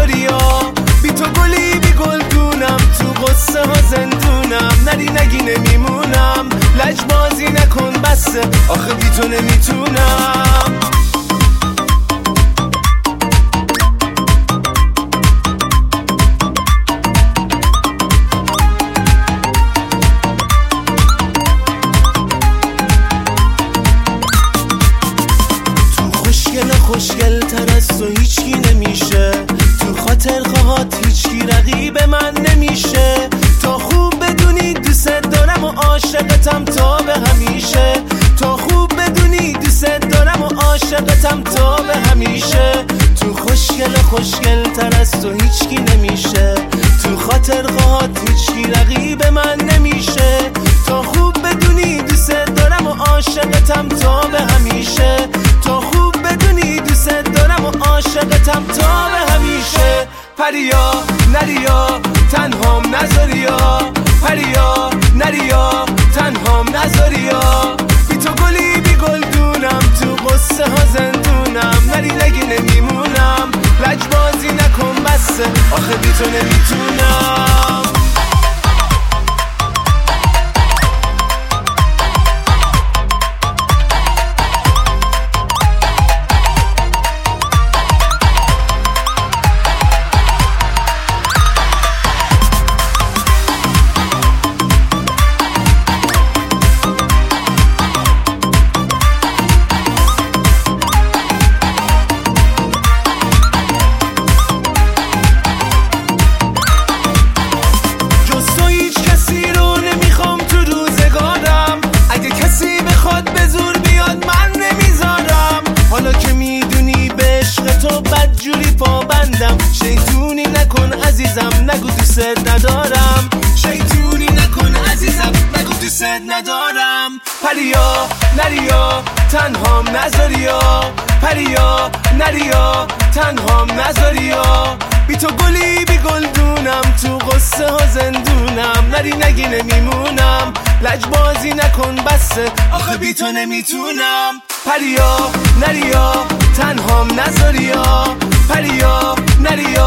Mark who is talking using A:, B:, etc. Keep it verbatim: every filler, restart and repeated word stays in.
A: نذاریا، بی تو گلی بی گلدونم، تو قصه ها زندونم، نری نگی نمیمونم، لجبازی نکن بسه آخه بی تو نمیتونم. خوشگل تر از تو هیچکی نمیشه، تو خاطر خواهات هیچکی رقیب من نمیشه، تا خوب بدونی دوست دارم و عاشقتم تا به همیشه، تا خوب بدونی دوست دارم و عاشقتم تا به همیشه. تو خوشگل خوشگل تر از تو هیچکی نمیشه، تو خاطر خواهات هیچکی رقیب من نمیشه، تا خوب بدونی دوست دارم و عاشقتم تا به همیشه، تا خوب بدونی دوست دارم و عاشقتم تا به همیشه. پریا نریا تنهام نذاریا، پریا نریا تنهام نذاریا، بی تو گلی بی گلدونم، تو قصه ها زندونم، نری نگی نمیمونم، لجبازی نکن بسه آخه بی تو نمیتونم. شیطونی نکن عزیزم نگو دوست ندارم، شیطونی نکن عزیزم نگو دوست ندارم. پریا نریا تنهام نذاریا، پریا نریا تنهام نذاریا، بی تو گلی بی گلدونم، تو قصه ها زندونم، نری نگی نمیمونم، لجبازی نکن بسه آخه بی تو نمیتونم. پریا نریا تنهام نذاریا، پریا نریا